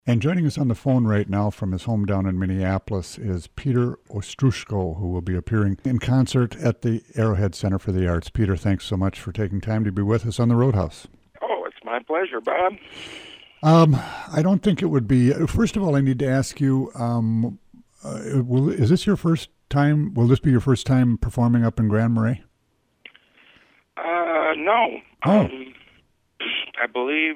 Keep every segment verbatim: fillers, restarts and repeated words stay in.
And joining us on the phone right now from his home down in Minneapolis is Peter Ostrushko, who will be appearing in concert at the Arrowhead Center for the Arts. Peter, thanks so much for taking time to be with us on the Roadhouse. Oh, it's my pleasure, Bob. Um, I don't think it would be. First of all, I need to ask you: um, uh, will, is this your first time? Will this be your first time performing up in Grand Marais? Uh, no. Oh. Um, I believe.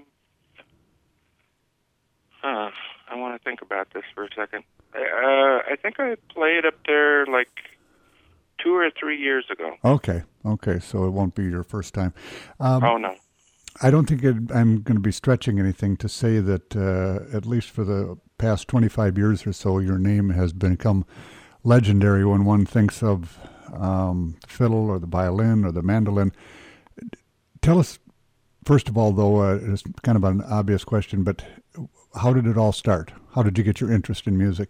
Huh. I want to think about this for a second. Uh, I think I played up there like two or three years ago. Okay. Okay. So it won't be your first time. Um, oh no. I don't think it, I'm going to be stretching anything to say that uh, at least for the past twenty-five years or so, your name has become legendary when one thinks of um, the fiddle or the violin or the mandolin. Tell us, first of all, though, uh, it's kind of an obvious question, but how did it all start? How did you get your interest in music?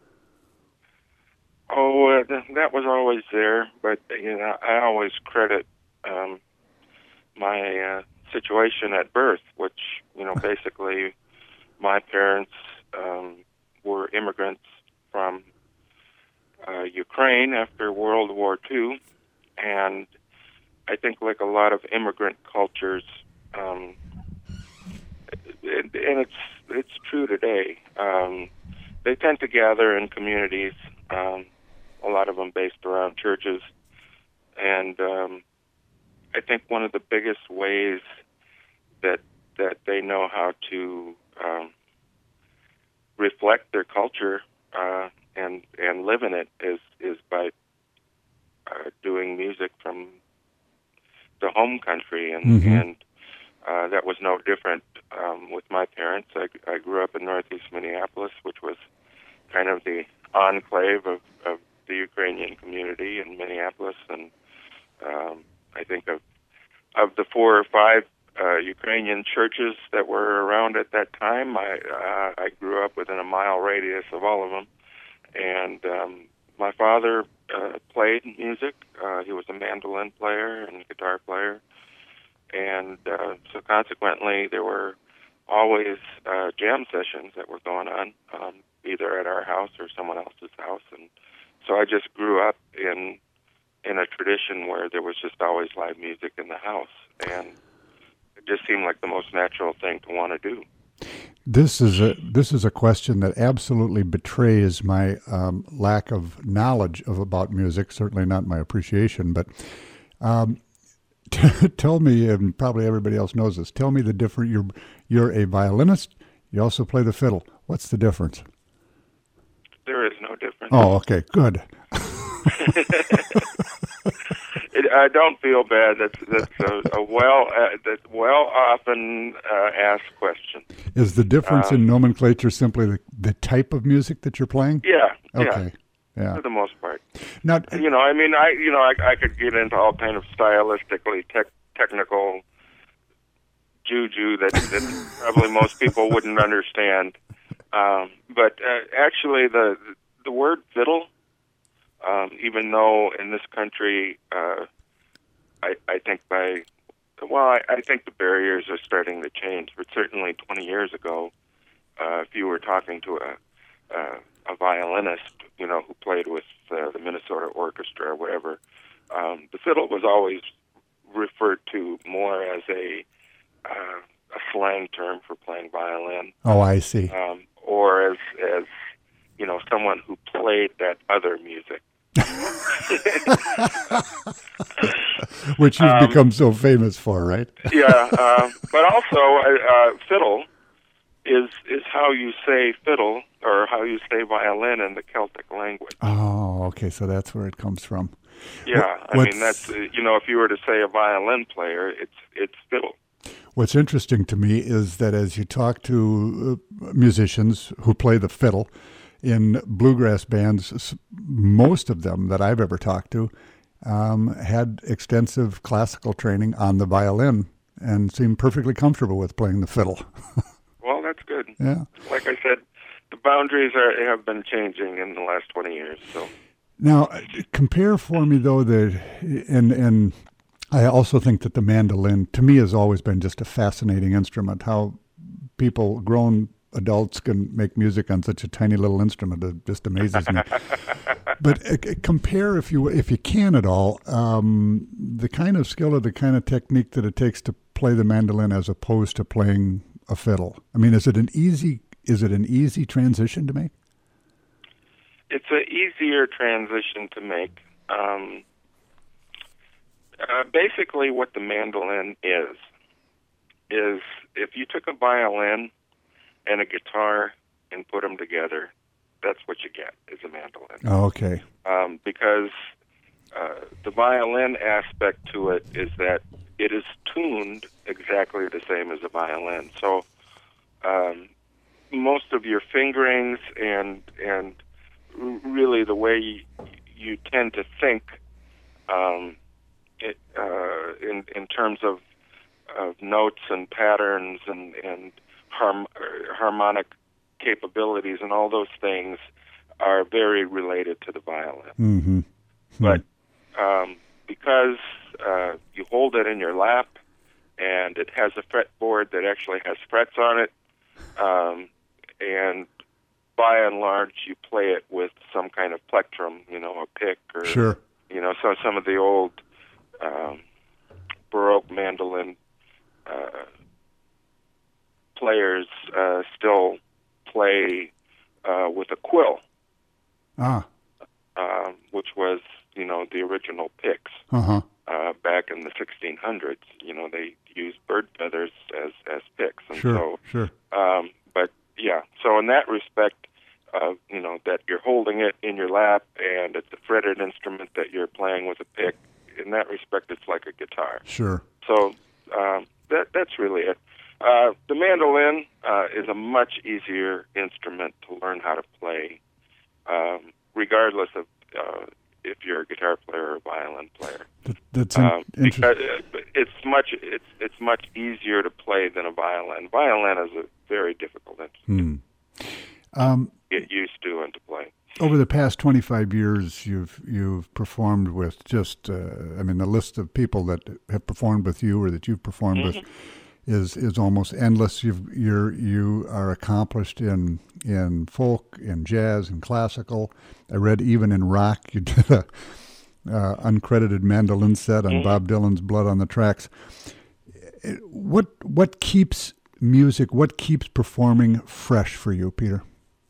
Oh, uh, th- that was always there, but you know, I always credit um, my uh, situation at birth, which you know, basically, my parents um, were immigrants from uh, Ukraine after World War Two, and I think, like a lot of immigrant cultures, um, and, and it's it's true today. Um, they tend to gather in communities. Um, a lot of them based around churches, and um, I think one of the biggest ways that that they know how to um, reflect their culture uh, and and live in it is is by uh, doing music from the home country, and Mm-hmm. and uh, that was no different um, with my parents. I, I grew up in Northeast Minneapolis, which was kind of the enclave of, of the Ukrainian community in Minneapolis, and um, I think of of the four or five uh, Ukrainian churches that were around at that time. I uh, I grew up within a mile radius of all of them, and um, my father uh, played music. Uh, he was a mandolin player and guitar player, and uh, so consequently there were always uh, jam sessions that were going on, um, either at our house or someone else's house, and so I just grew up in in a tradition where there was just always live music in the house, and it just seemed like the most natural thing to want to do. This is a this is a question that absolutely betrays my um, lack of knowledge of about music. Certainly not my appreciation, but um, t- tell me, and probably everybody else knows this. Tell me the difference. You're you're a violinist. You also play the fiddle. What's the difference? There is no difference. Oh, okay, good. it, I don't feel bad. That's that's a, a well uh, that's well often uh, asked question. Is the difference um, in nomenclature simply the, the type of music that you're playing? Yeah. Okay. Yeah. Yeah. For the most part. Now, you know, I mean, I you know, I, I could get into all kind of stylistically tech, technical juju that, that probably most people wouldn't understand. Um, but uh, actually, the the word fiddle, um, even though in this country, uh, I, I think by well, I, I think the barriers are starting to change. But certainly, twenty years ago, uh, if you were talking to a uh, a violinist, you know, who played with uh, the Minnesota Orchestra or whatever, um, the fiddle was always referred to more as a uh, a slang term for playing violin. Oh, I see. Um, or as as you know, someone who played that other music, which you've um, become so famous for, right? yeah, uh, but also uh, fiddle is is how you say fiddle or how you say violin in the Celtic language. Oh, okay, so that's where it comes from. Yeah, what, I mean that's uh, you know, if you were to say a violin player, it's it's fiddle. What's interesting to me is that as you talk to uh, musicians who play the fiddle in bluegrass bands, most of them that I've ever talked to um, had extensive classical training on the violin and seem perfectly comfortable with playing the fiddle. Well, that's good. Yeah. Like I said, the boundaries are have been changing in the last twenty years. So now, compare for me though the and and I also think that the mandolin to me has always been just a fascinating instrument. How people grown adults can make music on such a tiny little instrument. It just amazes me. But uh, compare, if you if you can at all, um, the kind of skill or the kind of technique that it takes to play the mandolin as opposed to playing a fiddle. I mean, is it an easy is it an easy transition to make? It's an easier transition to make. Um, uh, basically, what the mandolin is is if you took a violin and a guitar and put them together, that's what you get is a mandolin. Oh, okay. Um, because uh, the violin aspect to it is that it is tuned exactly the same as a violin. So um, most of your fingerings and and really the way you, you tend to think um, it, uh, in in terms of, of notes and patterns and and harm, harmonic capabilities and all those things are very related to the violin. Mm-hmm. Mm-hmm. But um, because uh, you hold it in your lap and it has a fretboard that actually has frets on it, um, and by and large you play it with some kind of plectrum, you know, a pick or, sure. you know, so some of the old um, Baroque mandolin uh, players uh, still play uh, with a quill, Ah. uh, which was, you know, the original picks. Uh-huh. Uh, back in the sixteen hundreds, you know, they used bird feathers as, as picks. And Sure, so, sure. Um, but, yeah, so in that respect, uh, you know, that you're holding it in your lap and it's a fretted instrument that you're playing with a pick, in that respect, it's like a guitar. Sure. So um, that that's really it. Uh, the mandolin uh, is a much easier instrument to learn how to play, um, regardless of uh, if you're a guitar player or a violin player. That, that's in, um, interesting. because it's much it's it's much easier to play than a violin. Violin is a very difficult instrument Hmm. Um, to get used to and to play. Over the past twenty-five years, you've you've performed with just, uh, I mean, the list of people that have performed with you or that you've performed Mm-hmm. with is is almost endless. You've you're you are accomplished in in folk, in jazz, in classical. I read even in rock. You did a uh, uncredited mandolin set on Mm-hmm. Bob Dylan's "Blood on the Tracks." What what keeps music? What keeps performing fresh for you, Peter?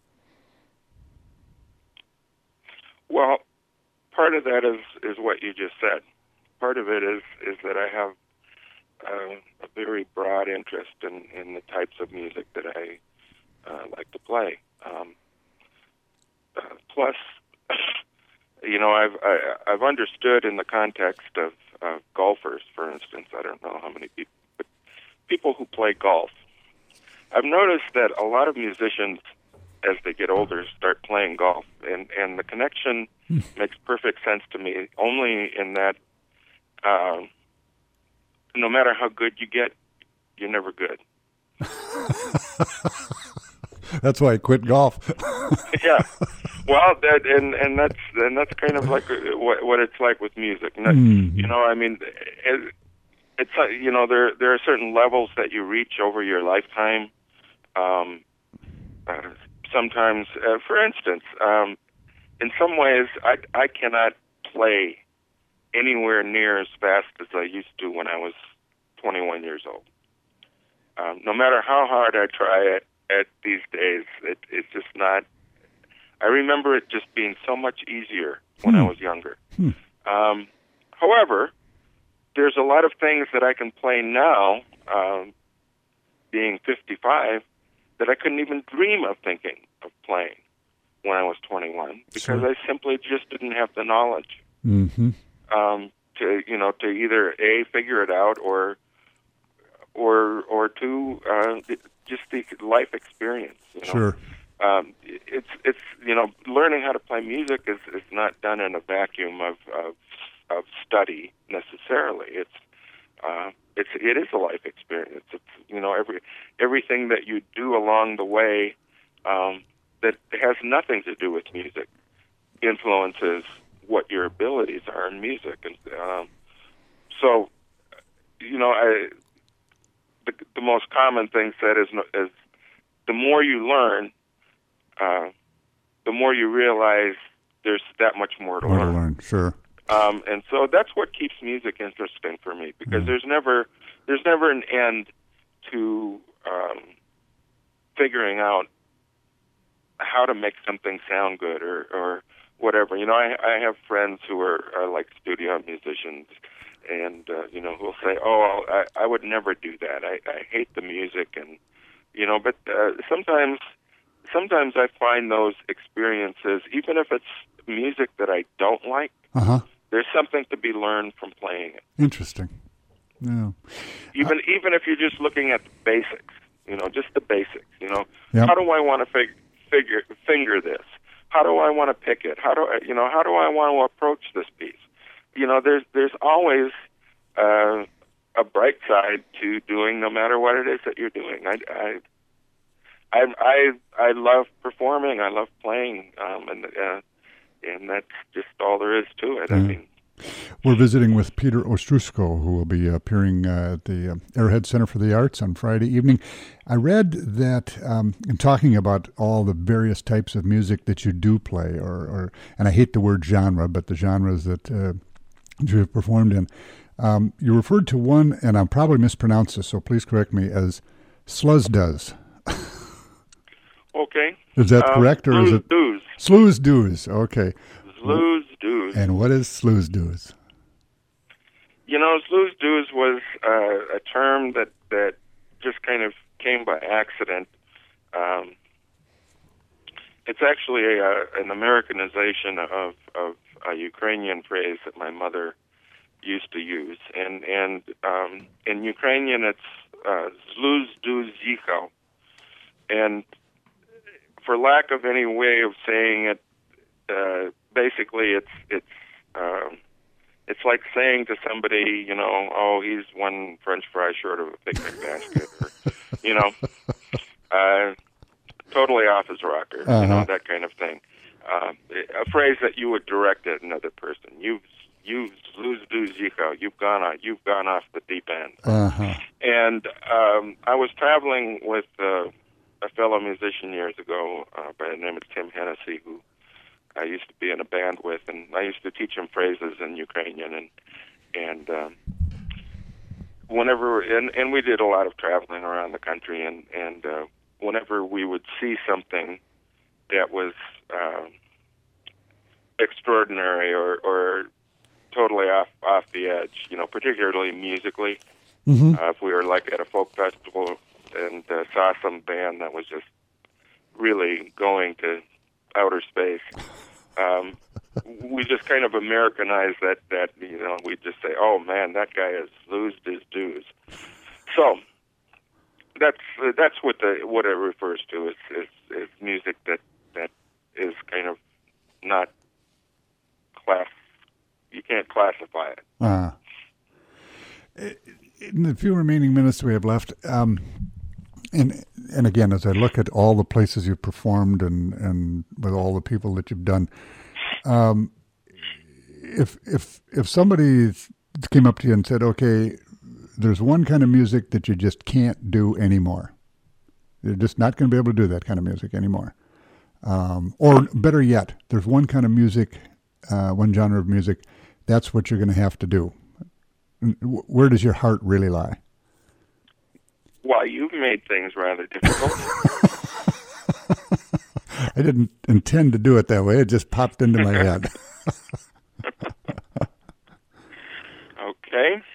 Well, part of that is, is what you just said. Part of it is, is that I have uh, a very broad interest in, in the types of music that I uh, like to play. Um, uh, plus, you know, I've I, I've understood in the context of uh, golfers, for instance. I don't know how many people, but people who play golf. I've noticed that a lot of musicians, as they get older, start playing golf, and and the connection makes perfect sense to me. Only in that, uh, no matter how good you get, you're never good. That's why I quit golf. Yeah, well, that and and that's and that's kind of like what what it's like with music. And that, Mm-hmm. You know, I mean, it, it's uh, you know there there are certain levels that you reach over your lifetime. Um, uh, sometimes, uh, for instance, um, in some ways, I I cannot play anywhere near as fast as I used to when I was twenty-one years old. Um, no matter how hard I try it at these days, it, it's just not. I remember it just being so much easier when Hmm. I was younger. Hmm. Um, however, there's a lot of things that I can play now, um, being fifty-five, that I couldn't even dream of thinking of playing when I was twenty-one, because Sure. I simply just didn't have the knowledge Mm-hmm. um, to, you know, to either A, figure it out, or or or to uh, just the life experience. You know? Sure. Um, it's it's you know, learning how to play music is, is not done in a vacuum of of, of study necessarily. It's uh, it's it is a life experience. It's, you know, every everything that you do along the way um, that has nothing to do with music influences what your abilities are in music, and um, so you know, I the, the most common thing said is is the more you learn, uh, the more you realize there's that much more to More learn. to learn, sure. Um, and so that's what keeps music interesting for me, because Mm. there's never there's never an end to um, figuring out how to make something sound good or, or whatever. You know, I, I have friends who are, are like studio musicians, and uh, you know, who'll say, "Oh, I, I would never do that. I, I hate the music," and you know. But uh, sometimes, sometimes I find those experiences, even if it's music that I don't like, Uh huh. there's something to be learned from playing it. Interesting. Yeah. Even uh, even if you're just looking at the basics, you know, just the basics. You know, Yep. how do I want to fig- figure finger this? How do I want to pick it? How do I, you know, how do I want to approach this piece? You know, there's there's always uh, a bright side to doing, no matter what it is that you're doing. I I I I, I love performing. I love playing, um, and uh, and that's just all there is to it. I Yeah. mean. We're visiting with Peter Ostrusko, who will be appearing uh, at the uh, Arrowhead Center for the Arts on Friday evening. I read that um, in talking about all the various types of music that you do play, or, or and I hate the word genre, but the genres that uh, you have performed in, um, you referred to one, and I'll probably mispronounce this, so please correct me, as Sluz Does. Okay. Is that um, correct, or is it Doos? Sluz Doos? Okay. Sluz Doos. And what is Sluz Doos? You know, Sluz Doos was uh, a term that, that just kind of came by accident. Um, it's actually a, an Americanization of, of a Ukrainian phrase that my mother used to use. And, and um, in Ukrainian, it's uh, Sluz Doos Yichał. And for lack of any way of saying it, uh, basically it's it's um, it's like saying to somebody, you know, oh, he's one French fry short of a picnic basket, or, you know, uh, totally off his rocker, Uh-huh. you know, that kind of thing. Uh, a phrase that you would direct at another person. You've you've lose do zicho. You've gone on. You've gone off the deep end. Uh-huh. And um, I was traveling with uh, a fellow musician years ago uh, by the name of Tim Hennessy, who I used to be in a band with, and I used to teach him phrases in Ukrainian, and and um, whenever and, and we did a lot of traveling around the country, and and uh, whenever we would see something that was uh, extraordinary or, or totally off off the edge, you know, particularly musically, Mm-hmm. uh, if we were like at a folk festival and uh, saw some band that was just really going to outer space. Um, we just kind of Americanized that, that, you know, we just say, oh man, that guy has losed his dues. So that's uh, that's what the what it refers to is, is, is music that, that is kind of not class. You can't classify it. Uh, in the few remaining minutes we have left, um, and and again, as I look at all the places you've performed and, and with all the people that you've done, um, if if if somebody came up to you and said, "Okay, there's one kind of music that you just can't do anymore. You're just not going to be able to do that kind of music anymore," um, or better yet, there's one kind of music, uh, one genre of music, that's what you're going to have to do. Where does your heart really lie? Well, you've made things rather difficult. I didn't intend to do it that way. It just popped into my head. Okay.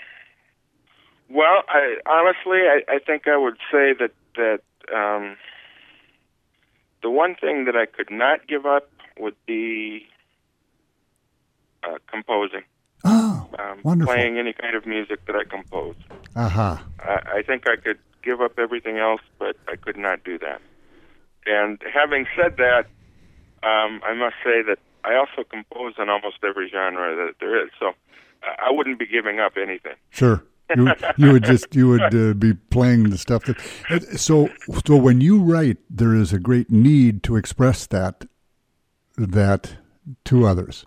Well, I, honestly, I, I think I would say that that um, the one thing that I could not give up would be uh, composing. Oh, um, wonderful. Playing any kind of music that I compose. Uh-huh. I, I think I could give up everything else, but I could not do that. And having said that, um, I must say that I also compose in almost every genre that there is. So uh, I wouldn't be giving up anything. Sure. You you would just you would uh, be playing the stuff that so so when you write, there is a great need to express that that to others.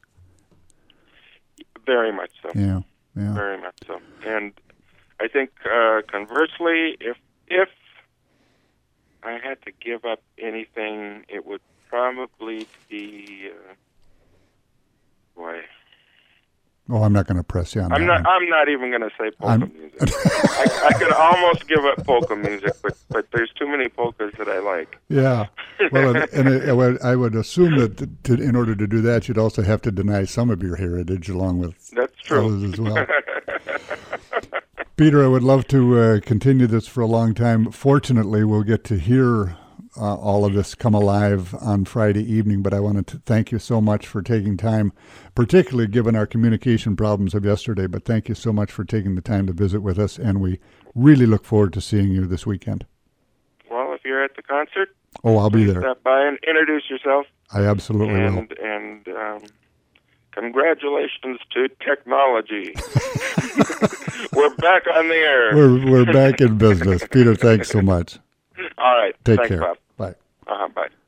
Very much so. Yeah, yeah. Very much so. And I think uh, conversely, if if I had to give up anything, it would probably be, uh, boy. Oh, I'm not going to press you on I'm that not. one. I'm not even going to say polka I'm- music. I, I could almost give up polka music, but but there's too many polkas that I like. Yeah. Well, and, and I, I would- I would assume that to, in order to do that, you'd also have to deny some of your heritage along with That's true. others as well. Peter, I would love to uh, continue this for a long time. Fortunately, we'll get to hear uh, all of this come alive on Friday evening, but I wanted to thank you so much for taking time, particularly given our communication problems of yesterday, but thank you so much for taking the time to visit with us, and we really look forward to seeing you this weekend. Well, if you're at the concert, Oh, I'll be please there. stop by and introduce yourself. I absolutely will. And and um, congratulations to technology. We're back on the air. We're, we're back in business. Peter, thanks so much. All right. Take Thanks, care. Bob. Bye. Uh-huh, bye.